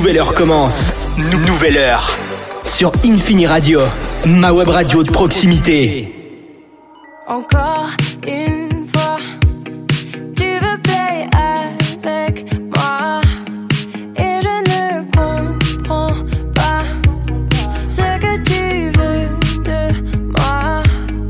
nouvelle heure commence. Nouvelle heure. Sur Infini Radio, ma web radio de proximité. Encore une fois, tu veux play avec moi. Et je ne comprends pas ce que tu veux de moi.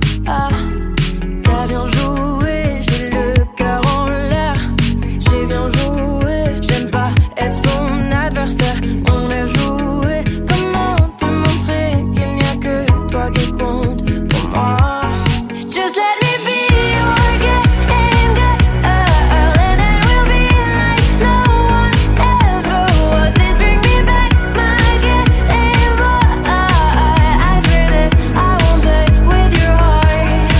T'as bien joué, j'ai le cœur en l'air. J'ai bien joué, j'aime pas être son adversaire. On a joué, comment te montrer qu'il n'y a que toi qui compte pour moi. Just let me be your game girl, and then we'll be like no one ever was. Please bring me back my game boy. I swear that I won't play with your heart.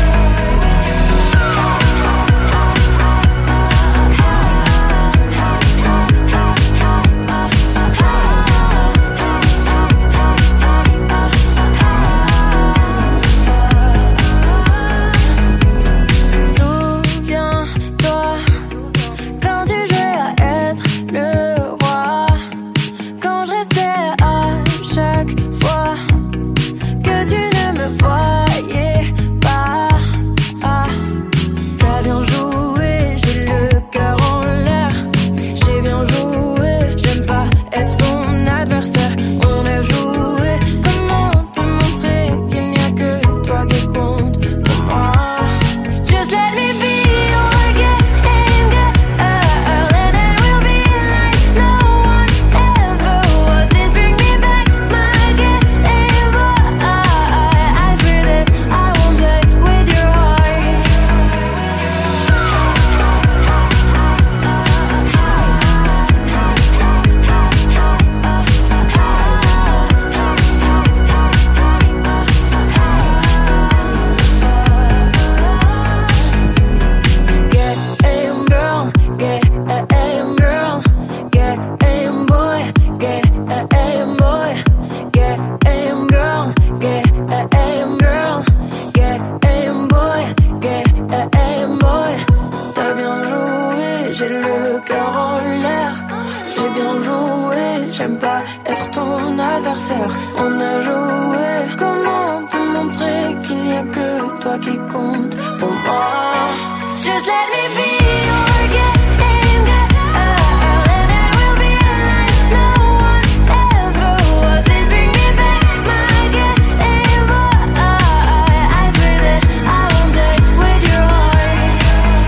Souviens-toi quand tu jouais à être le roi, quand je restais à chaque fois que tu ne me voyais pas. T'as bien joué, j'ai le cœur en l'air. J'ai bien joué, j'aime pas être son adversaire. On a joué, comment te montrer qu'il n'y a que toi qui compte pour moi. Just let me be your game girl, and then we'll be like no one ever was. Please bring me back my game boy. I swear that I won't play with your heart. Game girl, game girl, game boy, game boy, game girl, game girl, game boy, game boy. T'as bien joué, j'ai le cœur en l'air. J'ai bien joué, j'aime pas être ton adversaire. On a joué, comment te montrer qu'il n'y a que toi qui compte pour moi. Just let me be your game girl, and then we'll be like no one ever was. Please bring me back my game boy. I swear that I won't play with your heart.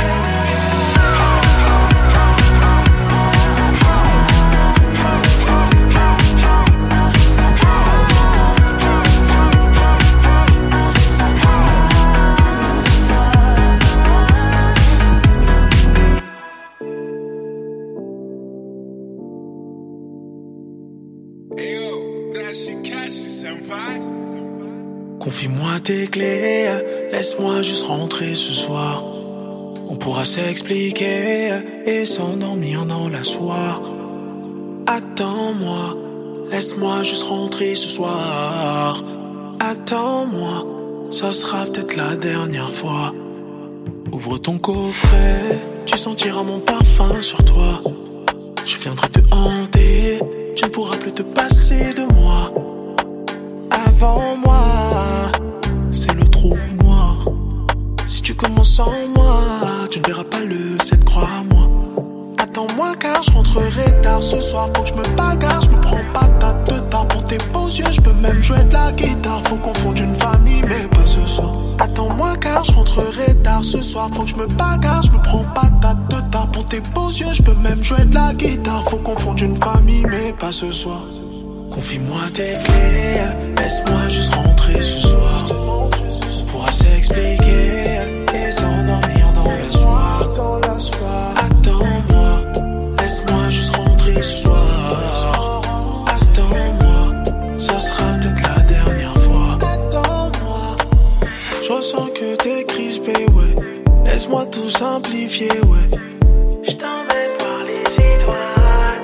Confie-moi tes clés, laisse-moi juste rentrer ce soir. On pourra s'expliquer et s'endormir dans la soie. Attends-moi, laisse-moi juste rentrer ce soir. Attends-moi, ça sera peut-être la dernière fois. Ouvre ton coffret, tu sentiras mon parfum sur toi. Je viendrai te hanter, tu ne pourras plus te passer de moi. Avant moi, c'est le trou noir. Si tu commences sans moi, tu ne verras pas le 7, crois-moi. Attends-moi car je rentrerai tard ce soir. Faut que je me bagarre, je me prends pas ta tard. Pour tes beaux yeux, je peux même jouer de la guitare. Faut confondre une famille, mais pas ce soir. Attends-moi car je rentrerai tard ce soir. Faut que je me bagarre, je me prends pas ta tard. Pour tes beaux yeux, je peux même jouer de la guitare. Faut confondre une famille, mais pas ce soir. Confie-moi tes clés, laisse-moi juste rentrer ce soir. On pourra s'expliquer et s'endormir dans la soie. Attends-moi, laisse-moi juste rentrer ce soir. Attends-moi, ça sera peut-être la dernière fois. Attends-moi, je ressens que t'es crispé, ouais. Laisse-moi tout simplifier, ouais. Je t'emmène voir les étoiles.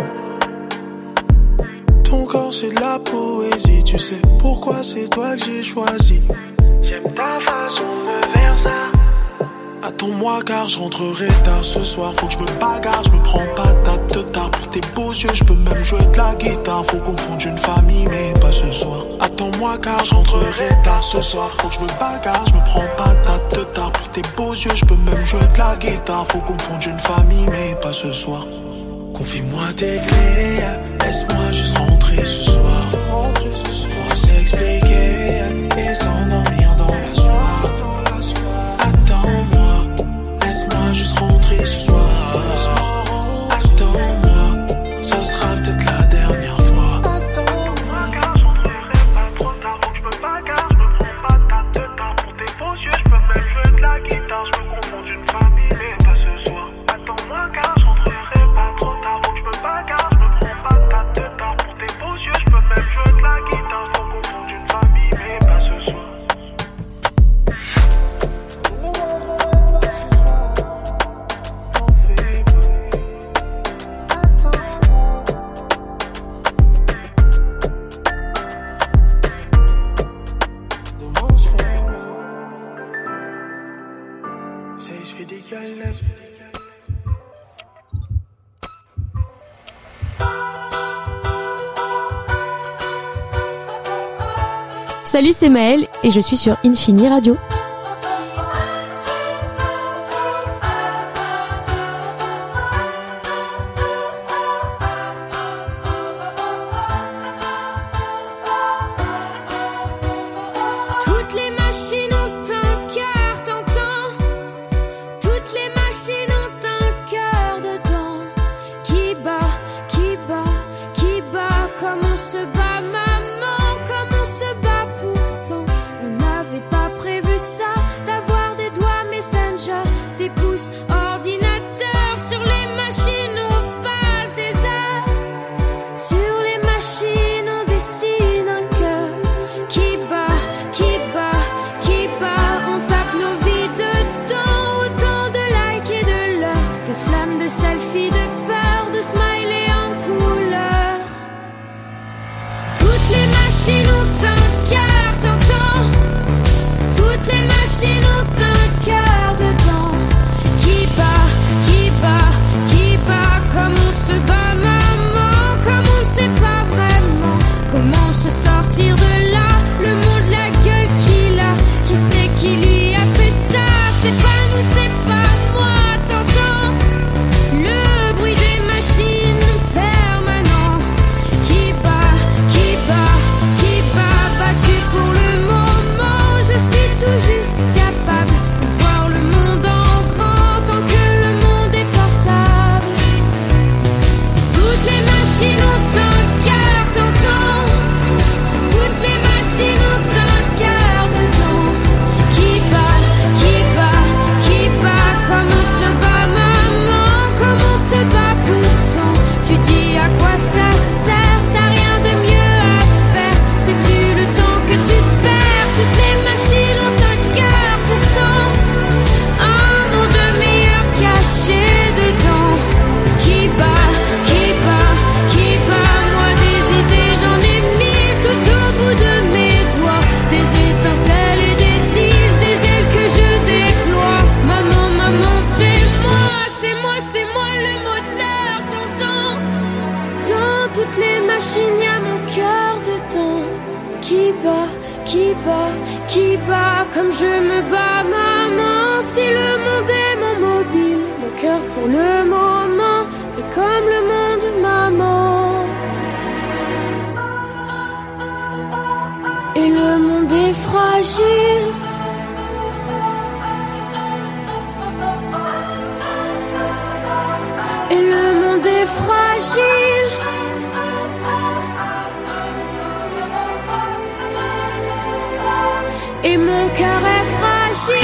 Ton corps c'est de la poésie, tu sais pourquoi c'est toi que j'ai choisi. J'aime ta façon de me faire ça. Attends-moi car je rentrerai tard ce soir. Faut que je me bagarre, je me prends pas date de tard. Pour tes beaux yeux, je peux même jouer de la guitare. Faut confondre une famille, mais pas ce soir. Attends-moi car je rentrerai tard ce soir. Faut que je me bagarre, je me prends pas date de tard. Pour tes beaux yeux, je peux même jouer de la guitare. Faut confondre une famille, mais pas ce soir. Confie-moi tes clés, laisse-moi juste rentrer ce soir. Pour s'expliquer et s'endormir dans la soirée. Attends-moi, laisse-moi juste rentrer ce soir. Attends-moi, ça sera peut-être la dernière fois. Attends-moi, car je rentrerai pas trop tard. Faut que je me bagarre, je me prends pas date de tard. Pour tes beaux yeux, je peux même jouer de la guitare. Je peux confondre une famille, mais pas ce soir. Attends-moi, car je rentrerai pas trop tard. Faut que je me bagarre, je me prends pas date de tard. Pour tes beaux yeux, je peux même jouer de la guitare. Faut confondre une famille, mais pas ce soir. Salut, c'est Maëlle et je suis sur Infini Radio. Toutes les machines ont un cœur, t'entends? Toutes les machines ont un cœur dedans. Qui bat, qui bat, qui bat, comme on se bat, maman, comme on se bat pourtant. On n'avait pas prévu ça, d'avoir des doigts Messenger, des pouces ordinateurs. Sur les machines on passe des heures. Sur les machines on dessine un cœur. Qui bat, qui bat, qui bat, on tape nos vies dedans. Autant de likes et de l'heure, de flammes, de selfies, de peur, de smileys en couleur. Toutes les machines ont un cœur, t'entends? Toutes les machines ont un cœur dedans. Qui bat, qui bat, qui bat, comme on se bat, maman, comme on ne sait pas vraiment comment se sortir de là. Le monde, la gueule qu'il a, qui c'est qui lui a fait ça? C'est pas nous, c'est pas moi, t'entends? Le bruit des machines permanent. Qui bat, qui bat, qui bat, battu pour le moment. Je suis tout juste capable de voir le monde en grand tant que le monde est portable. Toutes les machines ont un cœur, t'entends? Toutes les machines ont un cœur dedans. Qui bat, qui bat, qui bat, comme on se bat, maman, comme on se bat pourtant. Tu dis à quoi ça sert? T'as rien de mieux à faire. Sais-tu le temps que tu perds? Toutes les machines ont un cœur pourtant. Un monde meilleur caché dedans. Qui bat, qui bat, qui bat. Moi des idées j'en ai mille tout au bout de mes doigts. Des étincelles et des ailes que je déploie. Maman, maman, c'est moi, c'est moi, c'est moi le moteur, t'entends? Dans toutes les machines y'a mon cœur dedans. Qui bat, qui bat, qui bat, comme je me bats, maman. Si le monde est mon mobile, mon cœur pour le moment est comme le monde, maman. Et le monde est fragile. Et le monde est fragile. Et mon cœur est fragile.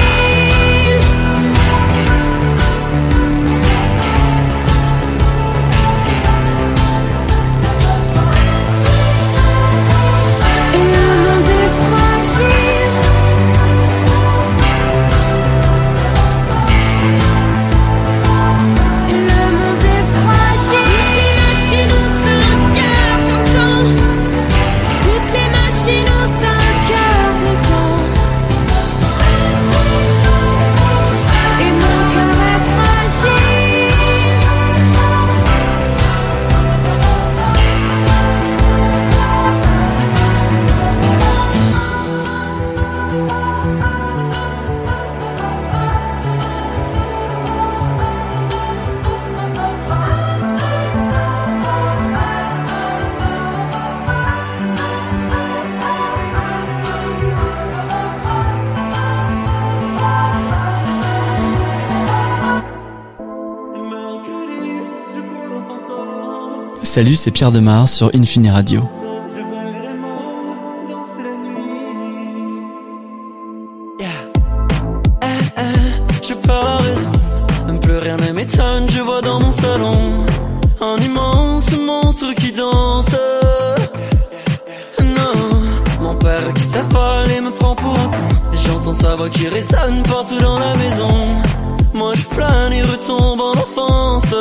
Et le monde est fragile. Et le monde est fragile. Toutes les machines Salut, c'est Pierre Demar sur Infini Radio. J'ai pas raison, plus rien ne m'étonne, je vois dans mon salon un immense monstre qui danse. Non, mon père qui s'affole et me prend pour un con. J'entends sa voix qui résonne partout dans la maison. Moi je plane et retombe en enfance.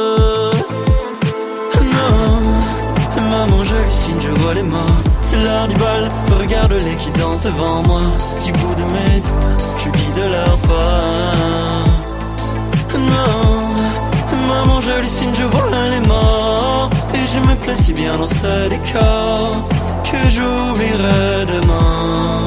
Non, maman j'hallucine, je vois les morts. C'est l'heure du bal, regarde-les qui dansent devant moi. Du bout de mes doigts, je guide leur pas. Non, maman j'hallucine, je vois les morts. Et je me plais si bien dans ce décor que j'oublierai demain.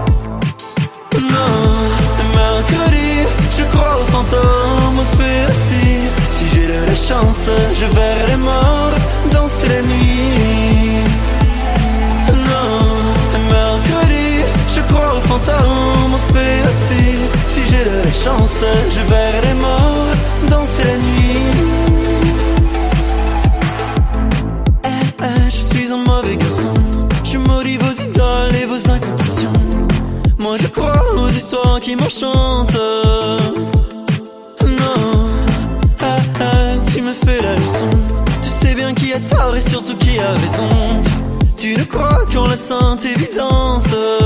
Non, mercredi, je crois aux fantômes, fait aussi. Si j'ai de la chance, je verrai les morts danser la nuit. Non, mercredi, je crois aux fantômes, fait aussi. Si j'ai de la chance, je verrai les morts danser la nuit. Je suis un mauvais garçon, je maudis vos idoles et vos incantations. Moi je crois aux histoires qui m'enchantent. Non, tu me fais la leçon. Tu sais bien qui a tort et surtout qui a raison. Tu ne crois qu'en la sainte évidence.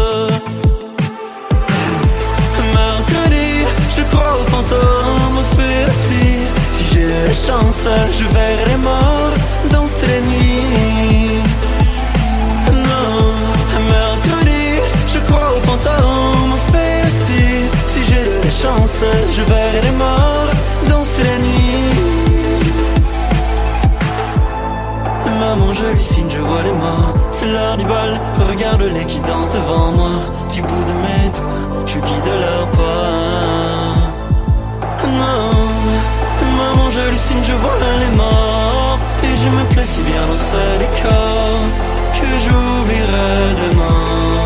Mercredi, je crois aux fantômes, fait aussi. Si j'ai la chance, je verrai les morts danser la nuit. Non, mercredi, je crois aux fantômes, fait aussi. Si j'ai de la chance, je verrai les morts danser la nuit. Maman j'hallucine, je vois les morts. C'est l'heure du bal, regarde-les qui dansent devant moi. Du bout de mes doigts, je guide leur pas. Non, maman j'hallucine, je vois les morts. Et je me plais si bien dans ce décor que j'oublierai demain.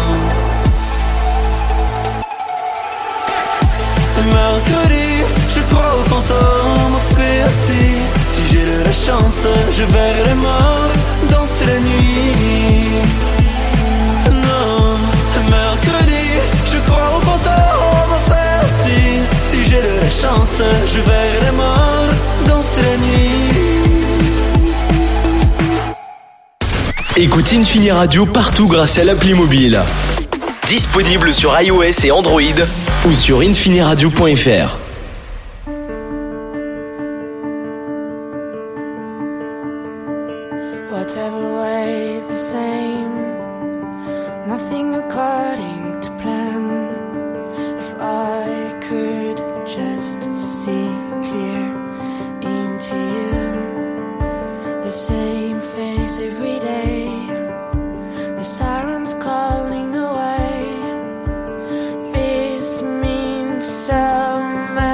Mercredi, je crois aux fantômes, fait aussi. Si j'ai de la chance, je verrai les morts danser la nuit. Non, mercredi, je crois aux fantômes, fait aussi. Si j'ai de la chance, je verrai les morts danser la nuit. Écoute Infini Radio partout grâce à l'appli mobile. Disponible sur iOS et Android ou sur infiniradio.fr. Whatever way the same, nothing according to plan. If I could just see clear into you, the same face every day, the sirens calling away. This means so much.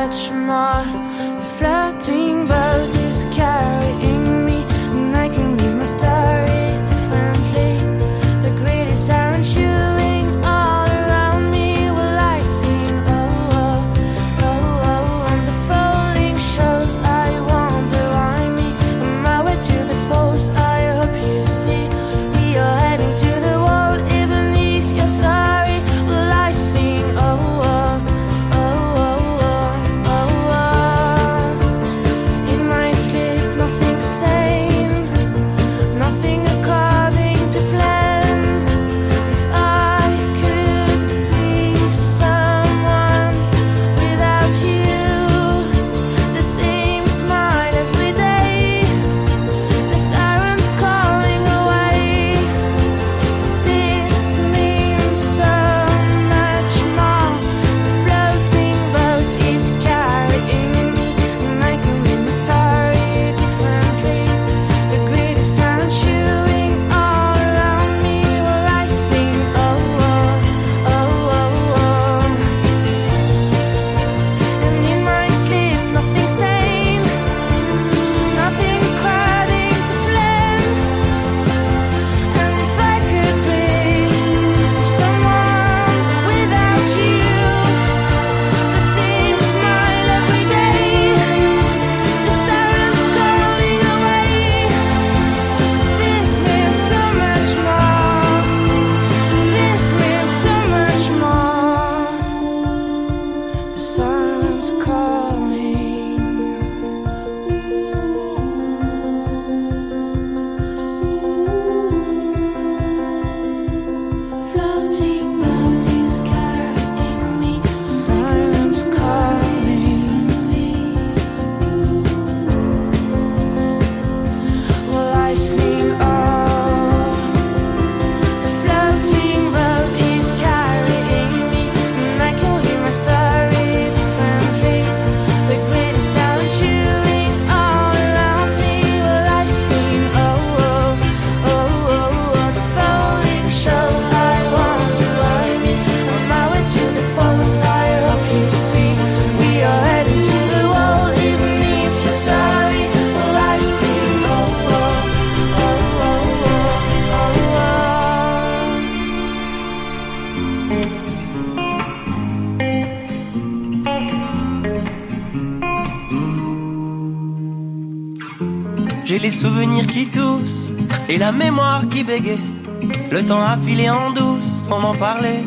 J'ai les souvenirs qui toussent et la mémoire qui bégaye. Le temps a filé en douce sans m'en parler.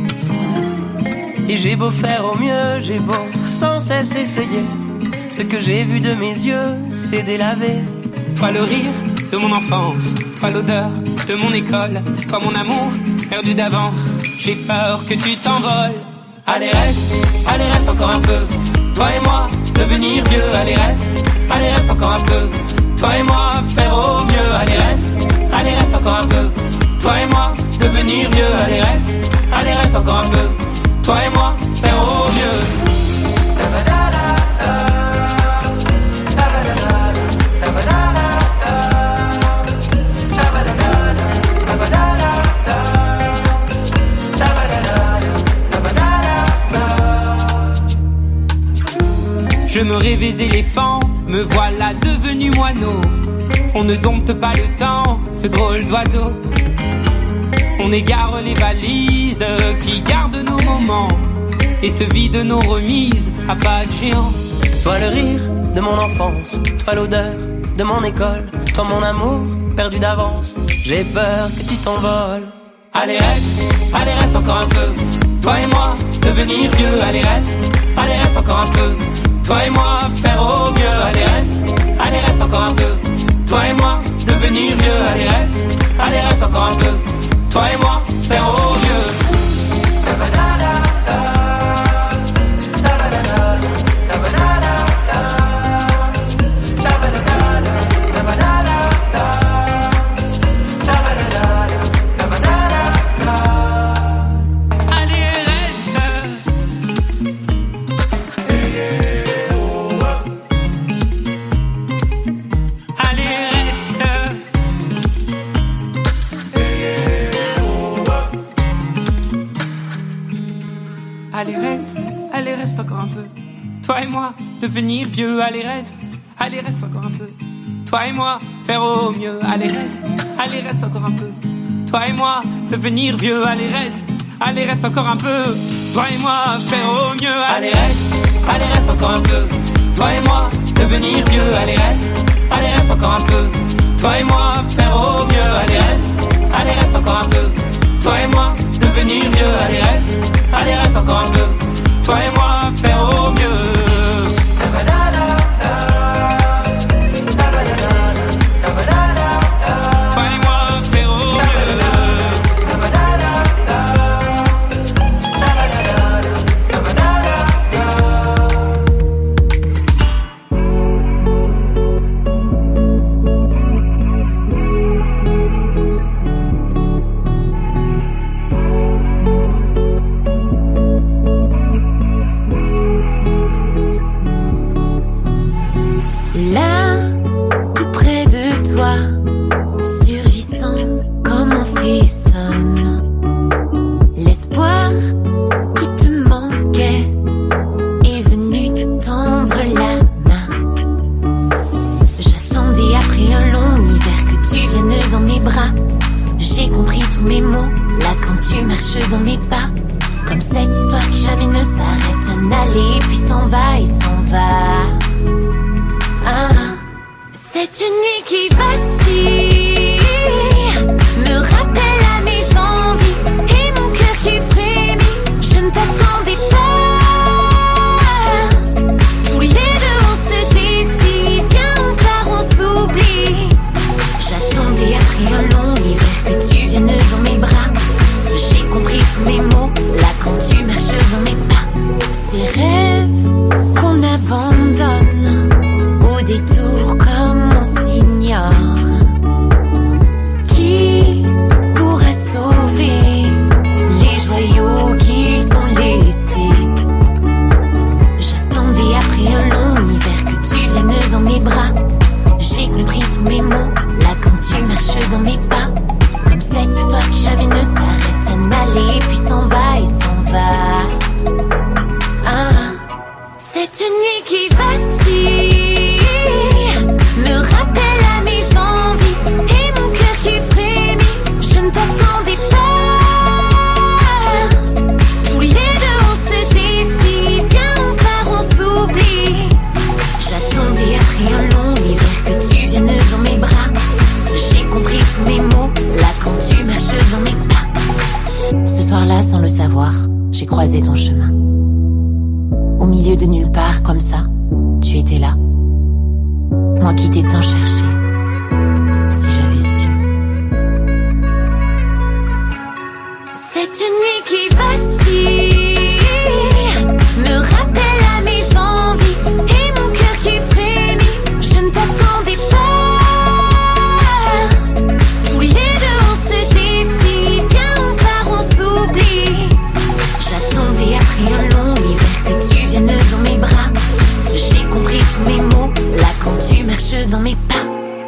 Et j'ai beau faire au mieux, j'ai beau sans cesse essayer. Ce que j'ai vu de mes yeux, c'est délavé. Toi le rire de mon enfance, toi l'odeur de mon école, toi mon amour perdu d'avance. J'ai peur que tu t'envoles. Allez reste encore un peu. Toi et moi, devenir vieux. Allez reste encore un peu. Toi et moi, faire au mieux. Allez reste encore un peu. Toi et moi, devenir vieux. Allez reste encore un peu. Toi et moi, faire au mieux. Je me rêvais éléphant, me voilà devenu moineau. On ne dompte pas le temps, ce drôle d'oiseau. On égare les valises qui gardent nos moments et se vident nos remises à pas de géant. Toi le rire de mon enfance, toi l'odeur de mon école, toi mon amour perdu d'avance. J'ai peur que tu t'envoles. Allez reste encore un peu. Toi et moi, devenir vieux. Allez reste encore un peu. Toi et moi, faire au mieux. Allez reste encore un peu. Toi et moi, devenir vieux. Allez reste encore un peu. Toi et moi, faire au mieux. Allez reste encore un peu. Toi et moi, devenir vieux. Allez reste encore un peu. Toi et moi, faire au mieux. Allez reste encore un peu. Toi et moi, devenir vieux. Allez reste encore un peu. Toi et moi, faire au mieux. Allez reste encore un peu. Toi et moi, devenir vieux. Allez reste encore un peu. Toi et moi, faire au mieux. Allez reste encore un peu. Toi et moi, devenir vieux. Allez reste encore un peu. Toi et moi, faire au mieux. Toi et moi, faire au mieux. J'attendais après un long hiver que tu viennes dans milieu de nulle part comme ça, tu étais là. Moi qui t'ai tant cherché, si j'avais su. Cette nuit qui vacille me rappelle à mes envies et mon cœur qui frémit. Je ne t'attendais pas. Tous les deux on se défie. Viens on part, on s'oublie. J'attendais après un long hiver que tu viennes dans mes bras. J'ai compris tous mes mots là quand tu marches dans mes pas.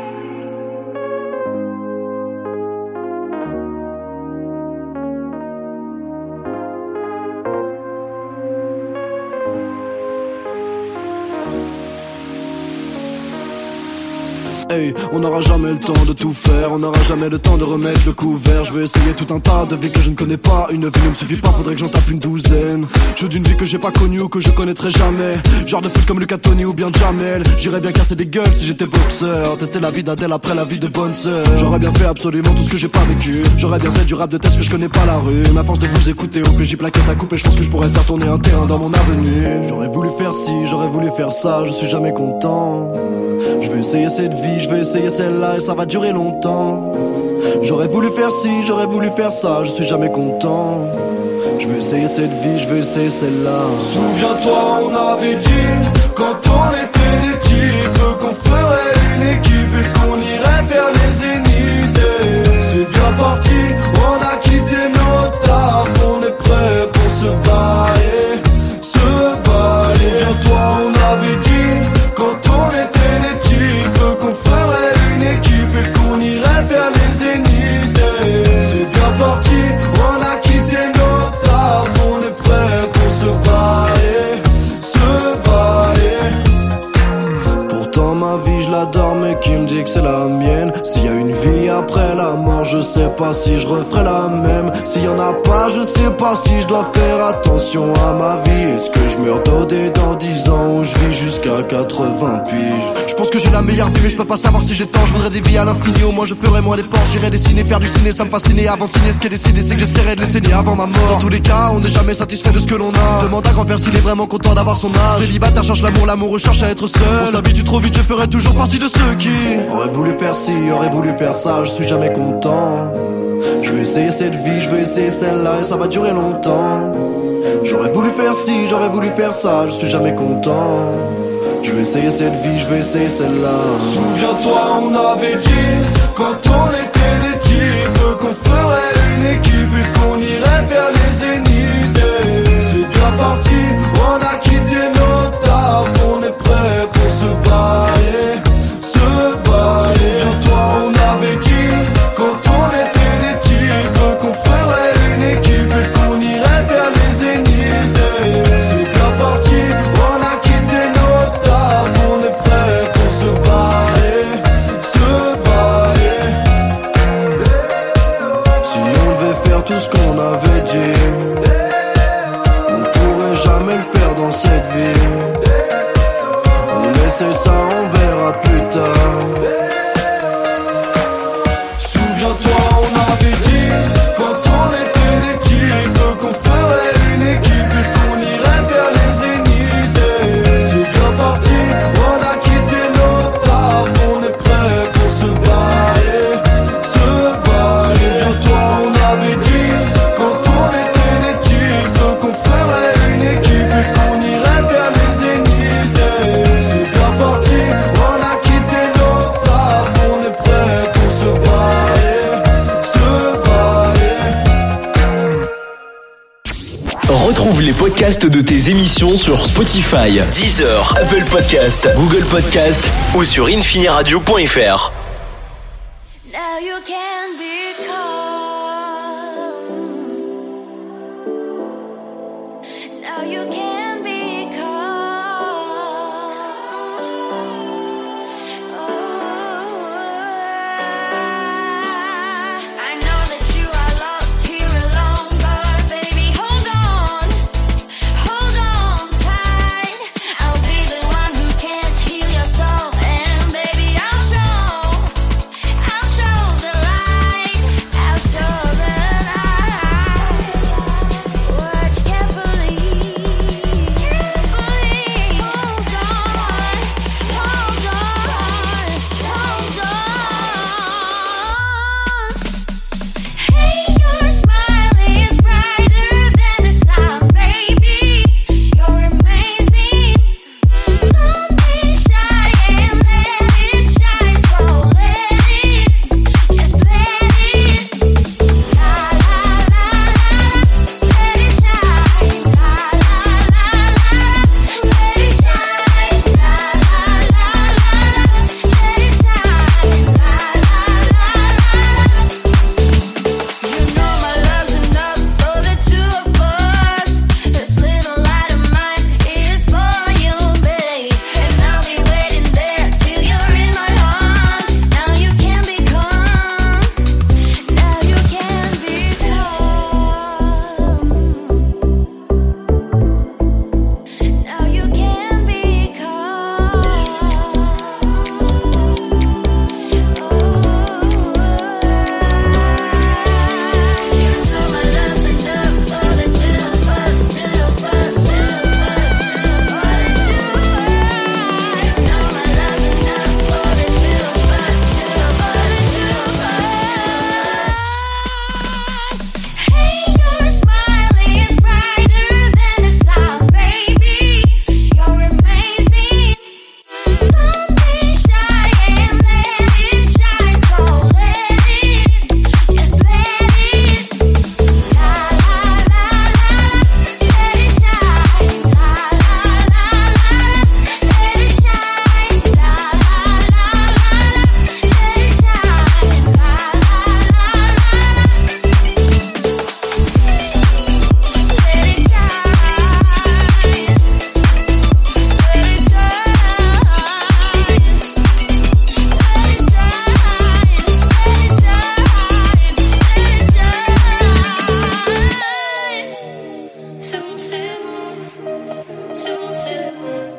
Hey, on n'aura jamais le temps de tout faire, on n'aura jamais le temps de remettre le couvert. Je vais essayer tout un tas de vies que je ne connais pas. Une vie ne me suffit pas, faudrait que j'en tape une douzaine. Je veux d'une vie que j'ai pas connue ou que je connaîtrai jamais. Genre de foot comme Lucas Tony ou bien Jamel. J'irais bien casser des gueules si j'étais boxeur. Tester la vie d'Adèle après la vie de bonne sœur. J'aurais bien fait absolument tout ce que j'ai pas vécu. J'aurais bien fait du rap de test mais je connais pas la rue. Ma force de vous écouter au PJ plaquette à couper. Je pense que je pourrais faire tourner un terrain dans mon avenue. J'aurais voulu faire ci, j'aurais voulu faire ça. Je suis jamais content. Je veux essayer cette vie, je veux essayer celle-là et ça va durer longtemps. J'aurais voulu faire ci, j'aurais voulu faire ça, je suis jamais content. Je veux essayer cette vie, je veux essayer celle-là. Souviens-toi, on avait dit, quand on était des types, qu'on ferait une équipe et qu'on irait vers les zéniths. C'est bien parti, on a quitté nos tables, on est prêt pour se bailler, se bailler. Souviens-toi, on avait dit, quand on était des types, qu'on ferait une équipe et qu'on irait vers les zéniths. C'est bien parti, on a quitté nos tables, on est prêt pour se bailler, se bailler. Pourtant ma vie je l'adore mais qui me dit que c'est la mienne. S'il y a une vie après la mort, je sais pas si je referai la même. S'il y en a pas, je sais pas si je dois faire attention à ma vie. Est-ce que je meurs dodé dans 10 ans ou je vis jusqu'à 80 piges? Je pense que j'ai la meilleure vie mais je peux pas savoir si j'ai tort. Je voudrais des vies à l'infini, au moins je ferais moins d'efforts. J'irais dessiner, faire du ciné, ça me fascinait. Avant de signer, ce qui est décidé c'est que j'essaierai de les saigner avant ma mort. Dans tous les cas, on n'est jamais satisfait de ce que l'on a. Demande à grand-père s'il est vraiment content d'avoir son âge. Célibataire cherche l'amour, l'amour cherche à être seul. On s'habitue trop vite, je ferai toujours partie de ceux qui aurait voulu faire ci, aurait voulu faire ça, je suis jamais content. Je veux essayer cette vie, je veux essayer celle-là et ça va durer longtemps. J'aurais voulu faire ci, j'aurais voulu faire ça, je suis jamais content. Je veux essayer cette vie, je veux essayer celle-là. Souviens-toi, on avait dit, quand on était des types, qu'on ferait une équipe et qu'on irait vers les zéniths. C'est bien parti, on a quitté nos tables, on est prêt pour se bailler, se bailler. Souviens-toi, on avait dit, quand on était des types, qu'on ferait une équipe et qu'on irait vers les zéniths. C'est bien parti, on a quitté nos tables, on est prêt pour se bailler, se bailler. Si on devait faire tout ce qu'on avait dit, on pourrait jamais le faire dans cette vie. On essaie ça, on verra plus tard. Souviens-toi, on avait dit, quand on était des types, qu'on ferait une équipe et qu'on irait vers les zéniths. C'est bien parti, on a quitté nos tables, on est prêt pour se bailler, se bailler. Souviens-toi, on avait dit, quand on était des types, qu'on ferait une équipe et qu'on irait vers les zéniths. C'est bien parti, on a quitté nos tables, on est prêt pour se bailler, se bailler. Retrouve les podcasts de tes émissions sur Spotify, Deezer, Apple Podcast, Google Podcast ou sur infiniradio.fr. Now you can be calm. Now you can be calm. I know that you are lost here alone, but baby, hold on tight. I'll be the one who can heal your soul, and baby, I'll show the light.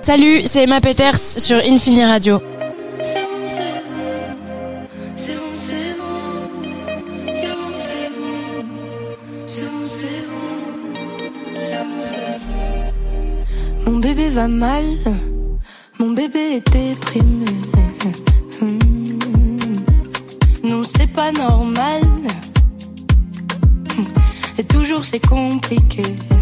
Salut, c'est Emma Peters sur Infini Radio. Mon bébé va mal, mon bébé est déprimé. Non, c'est pas normal. Et toujours c'est compliqué.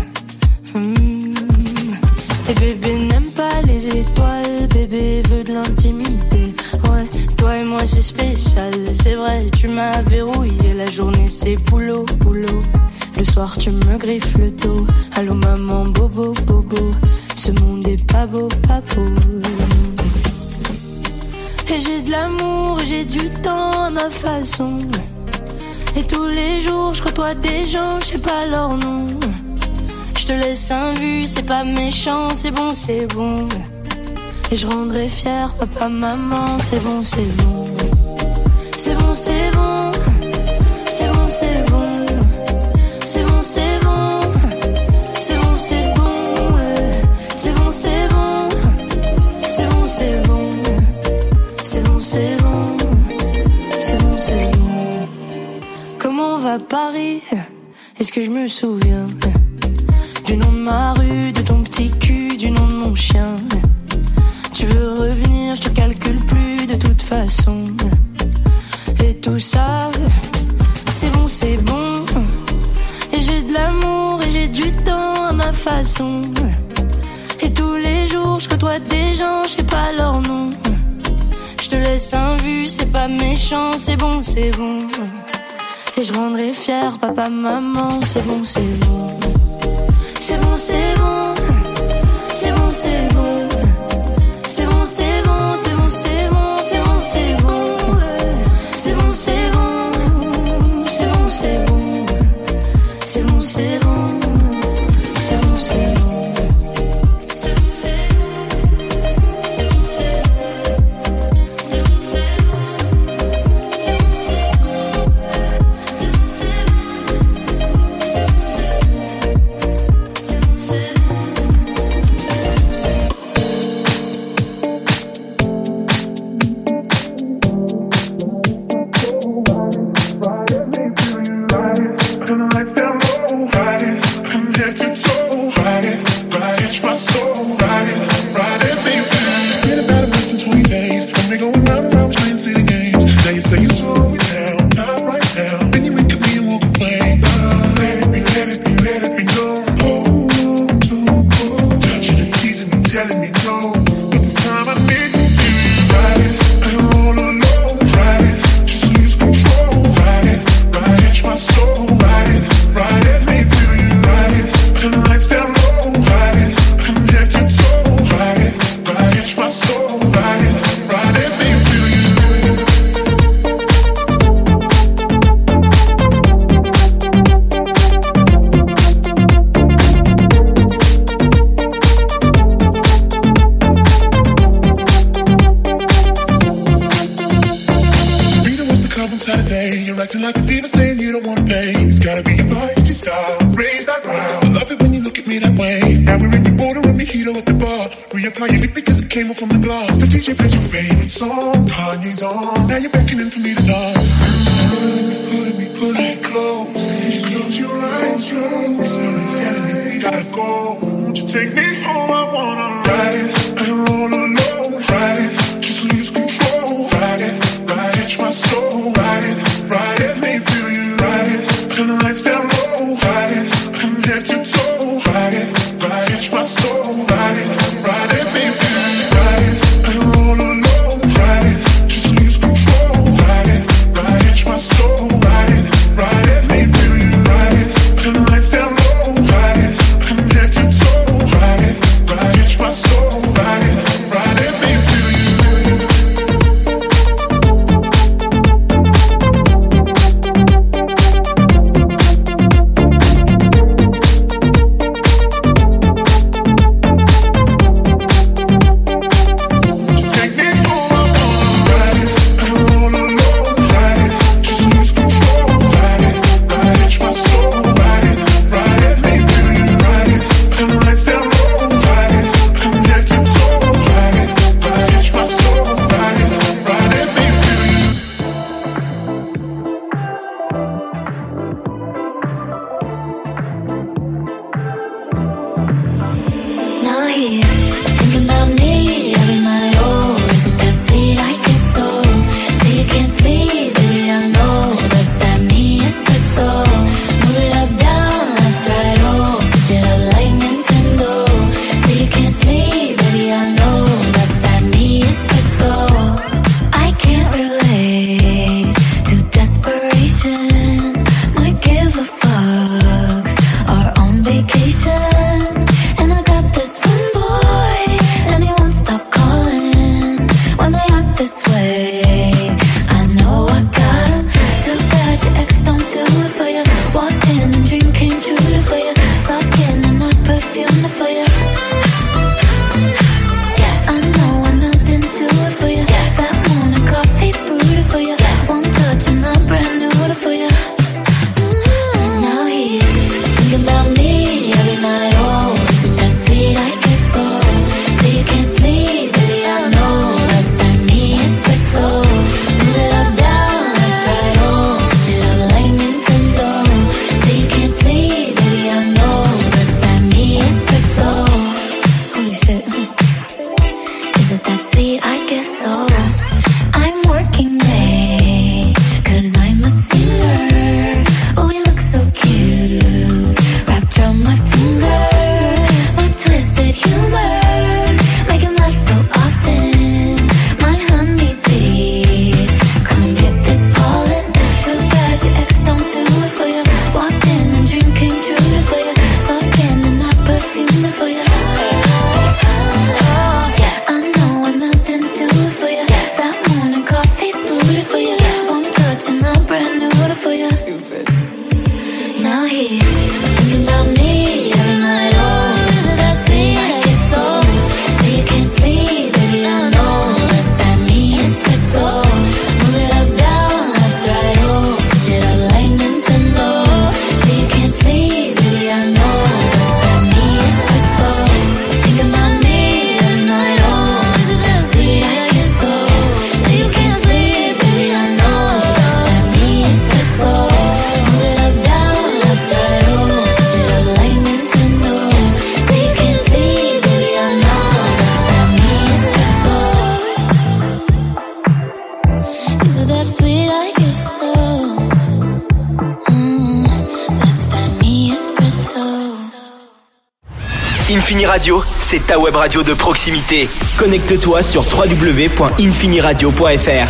Et bébé n'aime pas les étoiles, bébé veut de l'intimité. Ouais, toi et moi c'est spécial, c'est vrai, tu m'as verrouillé. La journée c'est boulot, boulot. Le soir tu me griffes le dos. Allô maman, bobo, bobo. Ce monde est pas beau, pas beau. Et j'ai de l'amour et j'ai du temps à ma façon. Et tous les jours je côtoie des gens, je sais pas leur nom. Je te laisse un vu, c'est pas méchant, c'est bon, c'est bon. Et je rendrai fier papa, maman, c'est bon, c'est bon. C'est bon, c'est bon. C'est bon, c'est bon. C'est bon, c'est bon. C'est bon, c'est bon. C'est bon, c'est bon. C'est bon, c'est bon. C'est bon, c'est bon. C'est bon, c'est bon. Comment va Paris? Est-ce que je me souviens du nom de ma rue, de ton petit cul, du nom de mon chien? Tu veux revenir, je te calcule plus de toute façon. Et tout ça, c'est bon, c'est bon. Et j'ai de l'amour et j'ai du temps à ma façon. Et tous les jours, je côtoie des gens, je sais pas leur nom. Je te laisse un vu, c'est pas méchant, c'est bon, c'est bon. Et je rendrai fier papa, maman, c'est bon, c'est bon. C'est bon, c'est bon. C'est bon, c'est bon. C'est bon, c'est bon, c'est bon, c'est bon, c'est bon, c'est bon. C'est bon, c'est bon. C'est bon, c'est bon. C'est bon, c'est bon. C'est bon, c'est bon. Get to Is it that sweet? I guess so. I'm working late, 'cause I'm a singer. Oh, we look so cute, wrapped around my finger. My twisted humor, making love so often. My honeybee, come and get this pollen. Too bad your ex don't do it for you. Walked in and dream came true for you. Soft skin and that perfume for you. Yes, I know I'm not done do it for you. Yes, that morning coffee brewed it for you. Yes, one touch and I'm brand new for you. Now he's thinking about me every night. Oh, is it that sweet? I guess so. Say you can't sleep, baby, I know. That's that me espresso. Move it up, down, left, right, oh. Switch it up like Nintendo. Say you can't sleep, baby, I know. That's that me espresso. Thinking about me every night. Oh, is it that sweet? I guess so. Say you can't sleep, baby, I know. That's that me espresso. Move it up, down, left, right, oh. Switch it up like Nintendo. Say you can't sleep, baby, I know. That's that me espresso. Is it that sweet? I guess so. That's that me espresso. Infini Radio, c'est ta web radio de proximité. Connecte-toi sur www.infiniradio.fr.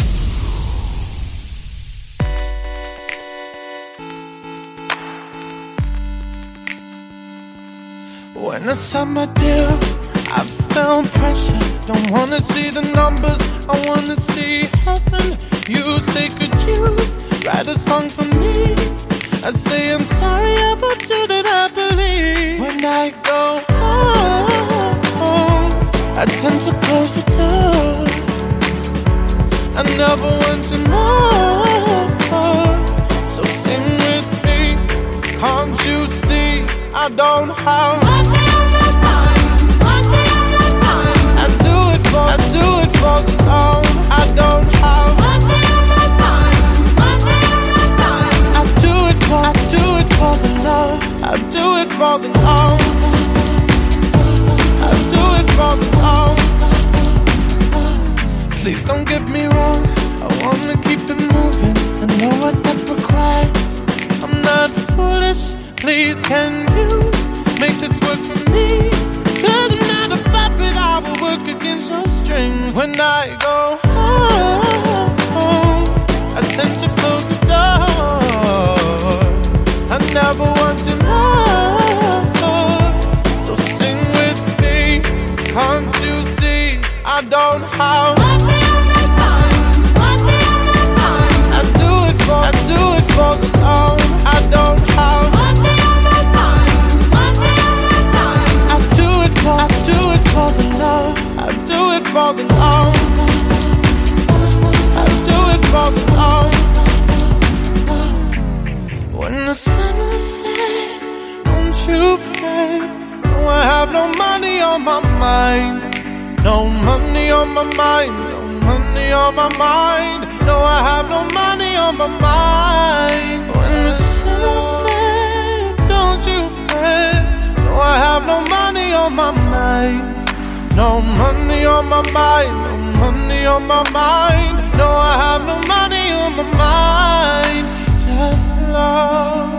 When I signed my deal, I felt pressure. Don't wanna see the numbers, I wanna see heaven. You say, could you write a song for me? I say, I'm sorry about you that I believe. When I go home, I tend to close the door. I never want to know. So sing with me, can't you see I don't have I do it for the love. I don't have I do it for the love. I do it for the love. I do it for the love. Please don't get me wrong, I wanna keep it moving. I know what that requires. I'm not foolish, please can you make this work for me? 'Cause I'm not a puppet, I will work against your strings. When I go home, I tend to close the door. I never want to know. So sing with me, can't you see I don't have I do it for the love. I don't have I do it for the love. I do it for the love. I do it for the love. When the sun was set, don't you fret. No, I have no money on my mind. No money on my mind. No money on my mind. No, I have no money on my mind. When the sun was set, don't you fret. No, I have no money on my mind. No money on my mind. No money on my mind. No, I have no money on my mind. Just love.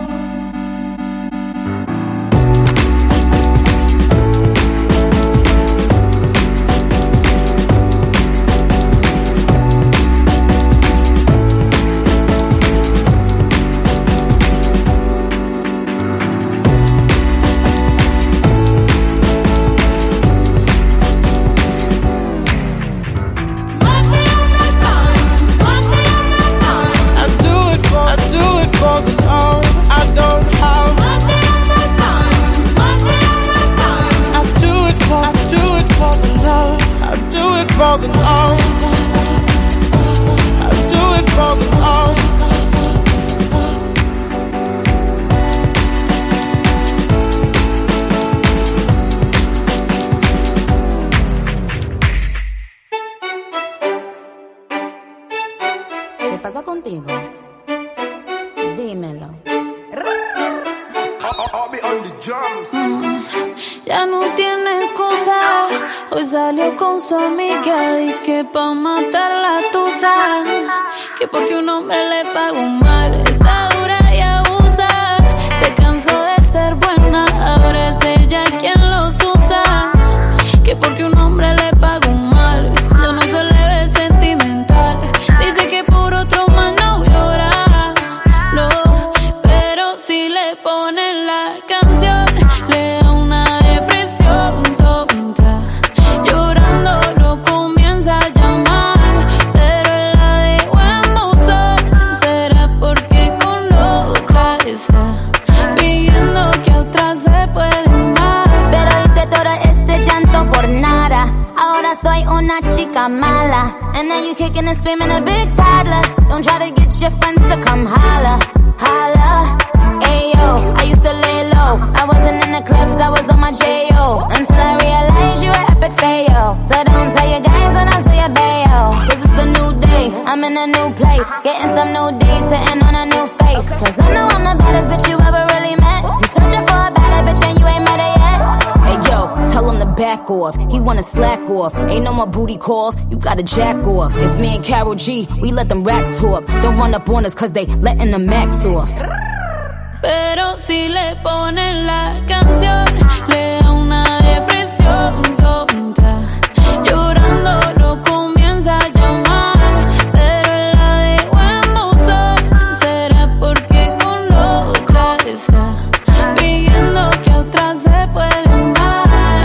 For the love, I do it for the love. ¿Qué pasa contigo? Dímelo. ya no tiene excusa. Hoy salió con su amiga, dice que pa' matar la tusa, que porque un hombre le pagó mal, está dura y abusa. Se cansó de ser buena, ahora es ella quien los usa, que porque un hombre le pagó mal, ya no se le ve sentimental. Dice que por otro mal no llora, no, pero si le ponen la canción, le da una depresión tonta. Llorando lo comienza a llamar, pero él la dejó en buzón. Será porque con la otra está fingiendo que a otra se puede amar. Pero hice todo este llanto por nada. Ahora soy una chica mala. And now you kicking and screaming a big toddler. Don't try to get your friends to come holla, holla. Ayo, I used to lay low. I wasn't in the clubs, I was on my J.O. Until I realized you were epic fail. So don't tell your guys when I say a bail. Cause it's a new day, I'm in a new place. Getting some new days, sitting on a new face. Cause I know I'm the baddest bitch you ever really met. You searching for a better bitch and you ain't met her yet. Hey yo, tell him to back off. He wanna slack off. Ain't no more booty calls, you gotta jack off. It's me and Karol G, we let them racks talk. Don't run up on us cause they letting the max off. Pero si le ponen la canción, le da una depresión tonta. Llorando lo comienza a llamar, pero él la dejó en buzón. Será porque con la otra está fingiendo que a otra se puede amar.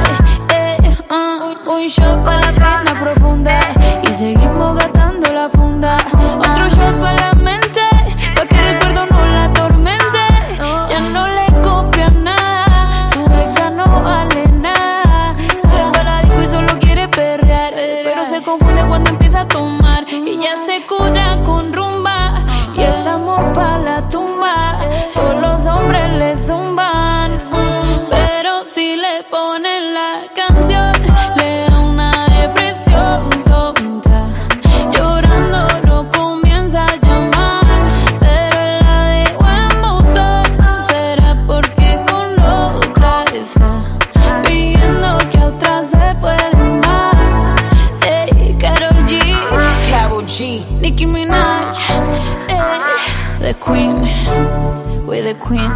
Un shot para la pena profunda y seguimos gastando la funda. Otro shot para la mente, pa' que el recuerdo no la atormente. Ya no le copia nada, su ex ya no vale nada. Sale para la disco y solo quiere perrear, pero se confunde cuando empieza a tomar. Y ya se cura con rumba y el amor pa' la tumba. Todos los hombres le zumban, pero si le ponen la canción, le da una depresión tonta. Llorando lo comienza a llamar, pero él la dejó en buzón. Será porque con la otra está fingiendo que a otra se puede amar. Hey, Karol G, Nicki Minaj, the queen, we're the queen.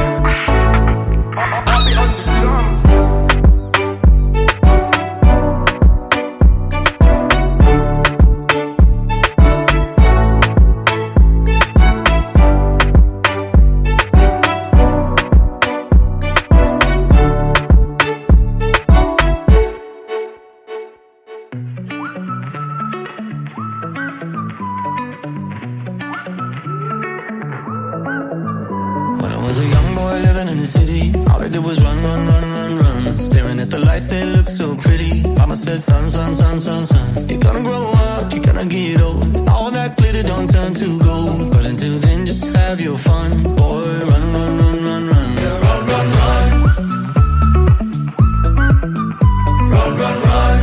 When I was a young boy living in the city, all I did was run, run, run, run, run. Staring at the lights, they look so pretty. Mama said, son, son, son, son, son, you're gonna grow up, you're gonna get old. All that glitter don't turn to gold. But until then, just have your fun. Boy, run, run, run, run, run. Run, run, run. Run, run, run.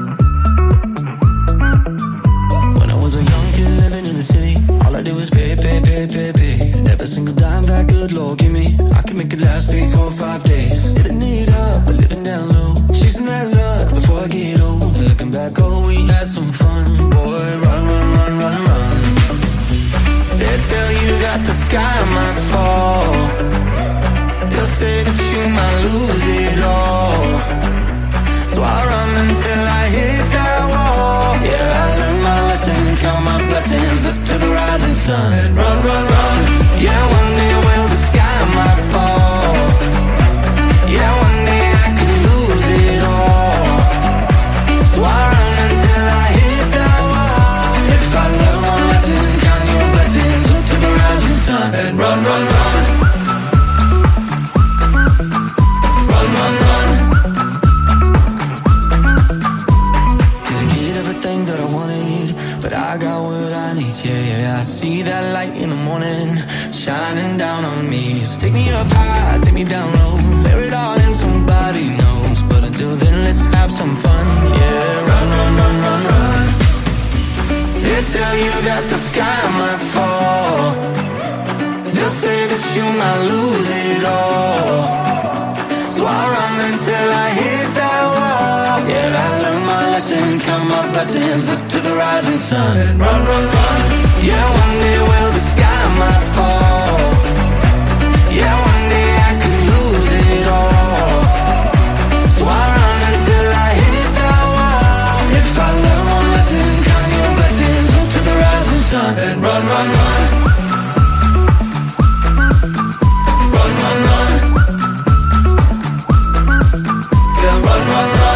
When I was a young kid living in the city, all I did was pay, pay, pay, pay, pay. Every single dime that good Lord give me, I can make it last 3, 4, 5 days. Living it up, but living down low. Chasing that luck before I get old. Looking back, oh, we had some fun. Boy, run, run, run, run, run. They tell you that the sky might fall. They'll say that you might lose it all. So I run until I hit that wall. Yeah, I learned my lesson, count my blessings up to the rising sun. And run, run, run. Yeah, one day will the sky might fall. Yeah, one day I could lose it all. So I run until I hit that wall. If I learn one lesson, count your blessings up to the rising sun. And run, run, run. Run, run, run. Didn't get everything that I wanted, but I got what I need. Yeah, yeah, I see that light in the morning shining down on me. So take me up high, take me down low, bear it all and somebody knows. But until then, let's have some fun. Yeah, run, run, run, run, run. They tell you that the sky might fall. They'll say that you might lose it all. So I run until lesson, count my blessings, look to the rising sun. And run, run, run. Yeah, one day will the sky might fall. Yeah, one day I could lose it all. So I run until I hit that wall. If I learn one lesson, count your blessings, look to the rising sun. And run, run, run. Run, run, run. Yeah, run, run, run.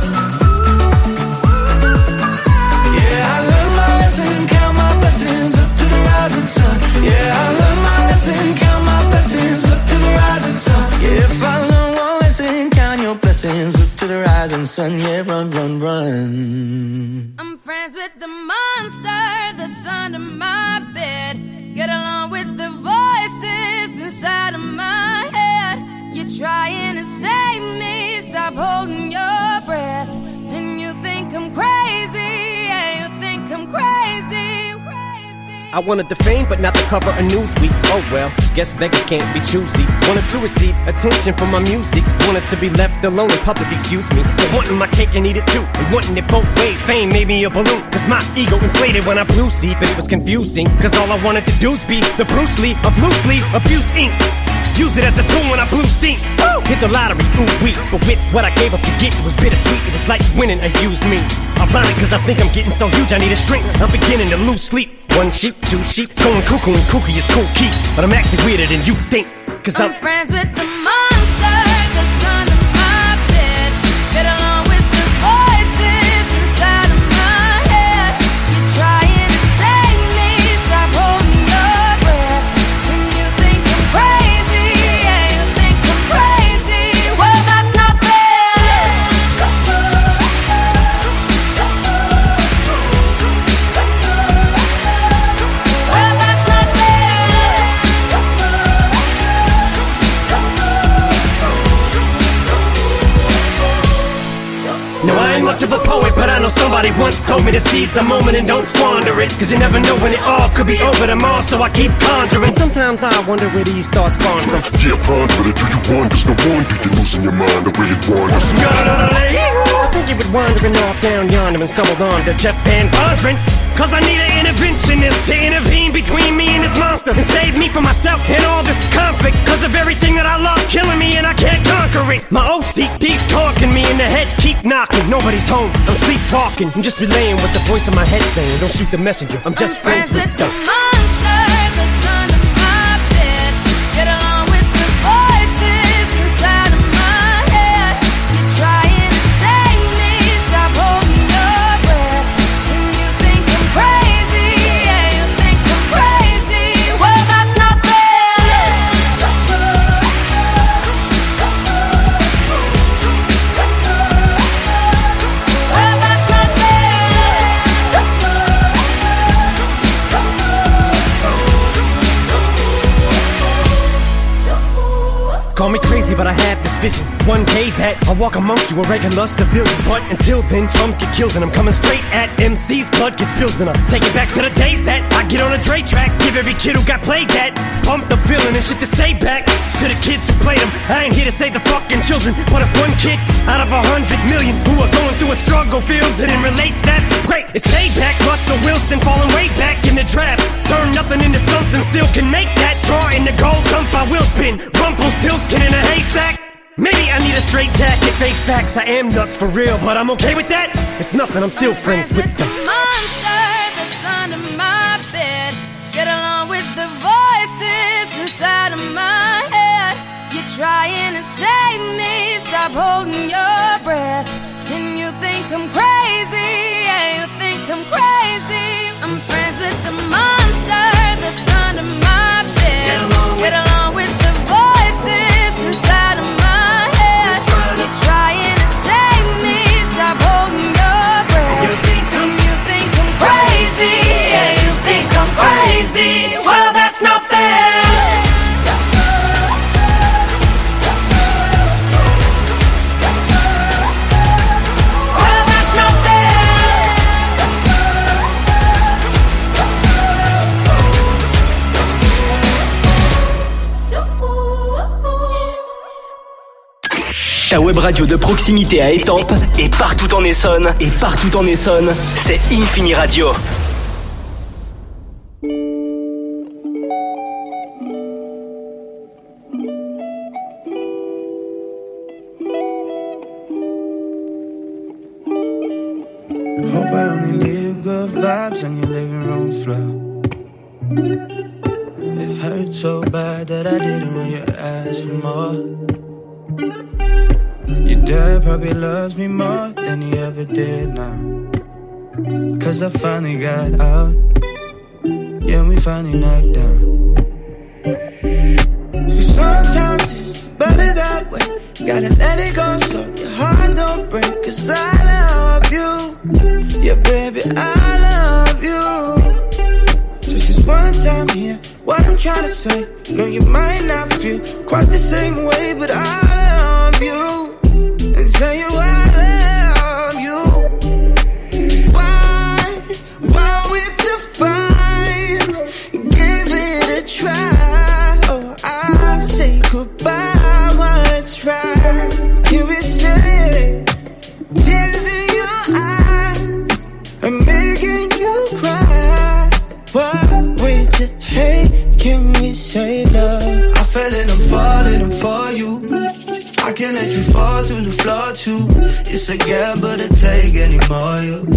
Yeah, I learned my lesson, count my blessings, look to the rising sun. Yeah, I learned my lesson, count my blessings, look to the rising sun. Yeah, if I learn one lesson, count your blessings, look to the rising sun. Yeah, run, run, run. I'm friends with the monster that's under my bed. Get along with the voices inside of my head. You're trying to save me, stop holding your breath. And you think I'm crazy, yeah, you think I'm crazy. I wanted the fame, but not the cover of Newsweek. Oh well, guess beggars can't be choosy. Wanted to receive attention from my music. Wanted to be left alone in public, excuse me. But wanting my cake and eat it too. And wanting it both ways, fame made me a balloon. Cause my ego inflated when I flew see. But it was confusing, cause all I wanted to do was be the Bruce Lee of loosely abused ink. Use it as a tool when I blew steam. Woo! Hit the lottery, ooh wee. But with what I gave up to get, it was bittersweet. It was like winning a used me. Ironic, cause I think I'm getting so huge I need a shrink. I'm beginning to lose sleep. One sheep, two sheep, going cuckoo and kooky is cool key. But I'm actually weirder than you think. Cause I'm friends with the monster that's under my bed. Get along with the voices inside of my head. You're trying to save me, stop holding your breath. And you think I'm crazy, yeah, you think I'm crazy. Well, that's not fair. Well, that's not fair. Now I ain't much of a poet, but I know somebody once told me to seize the moment and don't squander it. Cause you never know when it all could be over tomorrow, so I keep conjuring. Sometimes I wonder where these thoughts spawn from. Yeah, ponder it, do you wonder? No wonder you're losing your mind the way it wanders. I think you been wandering off down yonder and stumbled on to Jeff Van Vondren. Cause I need an interventionist to intervene between me and this monster and save me from myself and all this conflict. Cause of everything that I love killing me and I can't conquer it. My OCD's talking me in the head, keep knocking. Nobody's home, I'm sleepwalking. I'm just relaying what the voice in my head saying. Don't shoot the messenger, I'm just friends with the monster that's under my bed. Get along with the voices inside of my head. You're trying to save me, stop holding your breath. And you think I'm crazy, yeah, you think I'm crazy. Well, that's not fair. Well, that's not Call me crazy, but I had this vision. One day that I'll walk amongst you, a regular civilian. But until then, drums get killed and I'm coming straight at MC's blood gets spilled. And I'll take it back to the days that I get on a Dre track. Give every kid who got played that pump the feeling and shit to say back to the kids who played them. I ain't here to save the fucking children, but if one kid out of 100 million who are going through a struggle feels it and relates, that's great. It's payback. Russell Wilson falling way back in the draft. Turn nothing into something, still can make that. Straw in the gold jump, I will spin. Rumpelstiltskin in a haystack. Maybe I need a straight jacket, face facts. I am nuts for real, but I'm okay with that. It's nothing, I'm still friends with the monster that's under my bed. Get along with the voices inside of my head. You're trying to save me, stop holding your breath. And you think I'm crazy, yeah, you think I'm crazy. I'm friends with the monster that's under my bed. Get along with the voices inside of my head. You're trying to save me, stop holding your breath. And you think I'm crazy, yeah, you think I'm crazy. Well, that's not fair. Well, that's not Ta web radio de proximité à Étampes et partout en Essonne. C'est Infini Radio. Hope I only leave good vibes on your living room floor. It hurt so bad that I didn't want you to ask for more. Your dad probably loves me more than he ever did now. Cause I finally got out. Yeah, we finally knocked down. Cause sometimes it's better that way. Gotta let it go so your heart don't break. Cause I love you. Yeah, baby, I love you. Just this one time here, what I'm trying to say. No, you might not feel quite the same way, but I love you. And tell you I love you. Why we to fight? Give it a try. Oh, I'll say goodbye while it's right. Can we say tears in your eyes? I'm making you cry. Why we to hate? Can we save love? I fell and I'm falling for you. I can't let you fall through the floor too. It's a gamble to take anymore, you.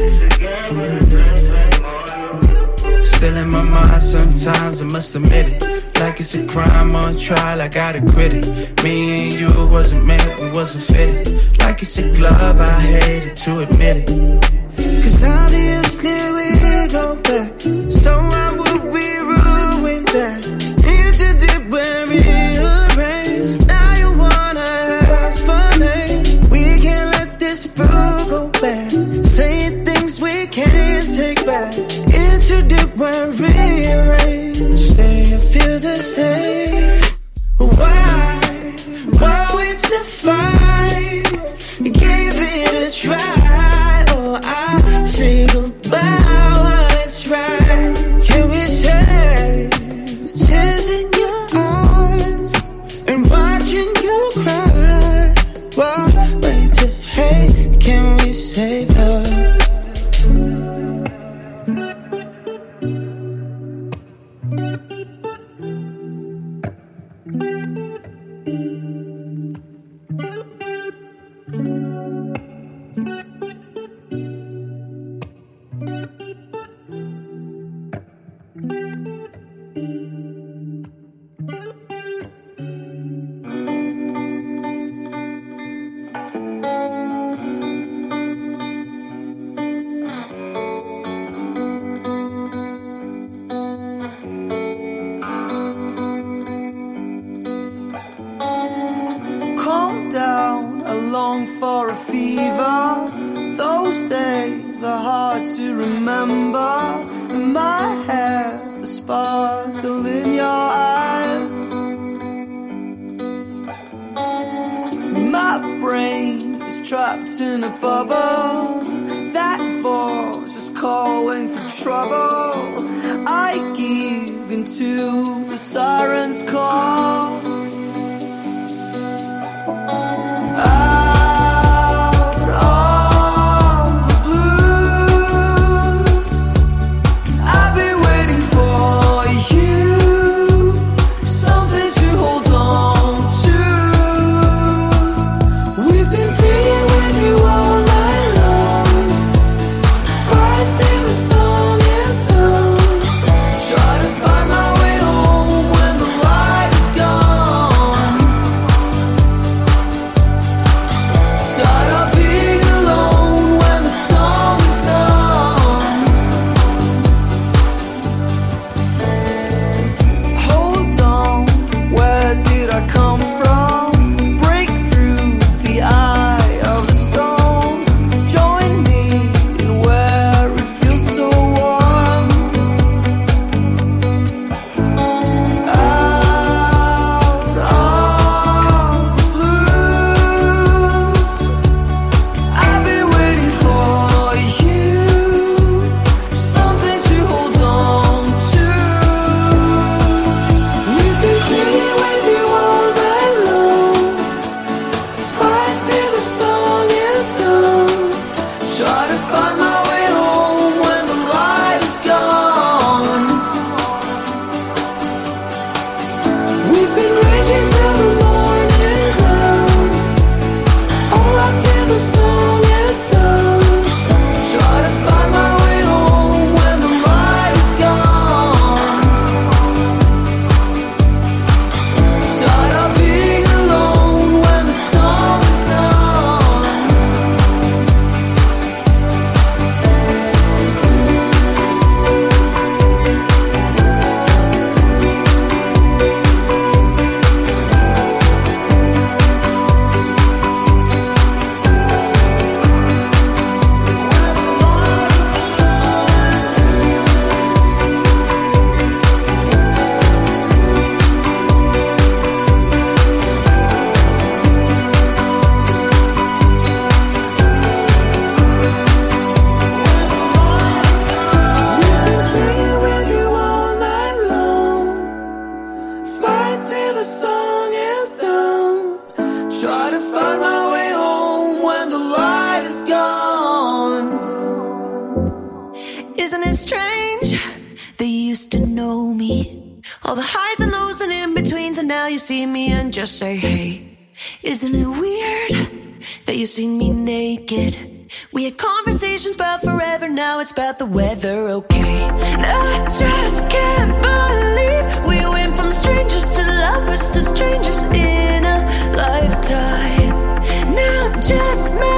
Still in my mind sometimes, I must admit it. Like it's a crime on trial, I gotta quit it. Me and you wasn't meant, we wasn't fitted. Like it's a glove, I hated to admit it. Cause obviously we go back. So why would we ruin that? Into deep when rearranged. Now you wanna ask for names. We can't let this fruit go bad. Saying things we can't take back. Into deep when rearranged. Say you feel the same. Why we to fight? Give it a try. Oh, I say goodbye while it's right. Can we save tears in your eyes and watching you cry? Why wait to hate? Can we save love? Calm down, I long for a fever. Those days are hard to remember. In my head, the sparkle in your eyes. My brain is trapped in a bubble. That voice is calling for trouble. I give into the siren's call. Try to find my way home when the light is that you used to know me. All the highs and lows and in-betweens, and now you see me and just say, hey. Isn't it weird that you see me naked? We had conversations about forever, now it's about the weather, okay? And I just can't believe we went from strangers to lovers to strangers in a lifetime. Now just